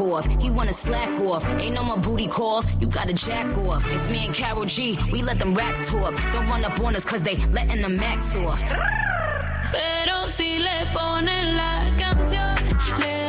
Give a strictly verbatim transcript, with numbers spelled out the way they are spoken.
off. He wanna slack off. Ain't no more booty calls, you gotta jack off. It's me and Karol G, we let them rap talk. Don't run up on us cause they letting the max off. Pero si le ponen la canción, le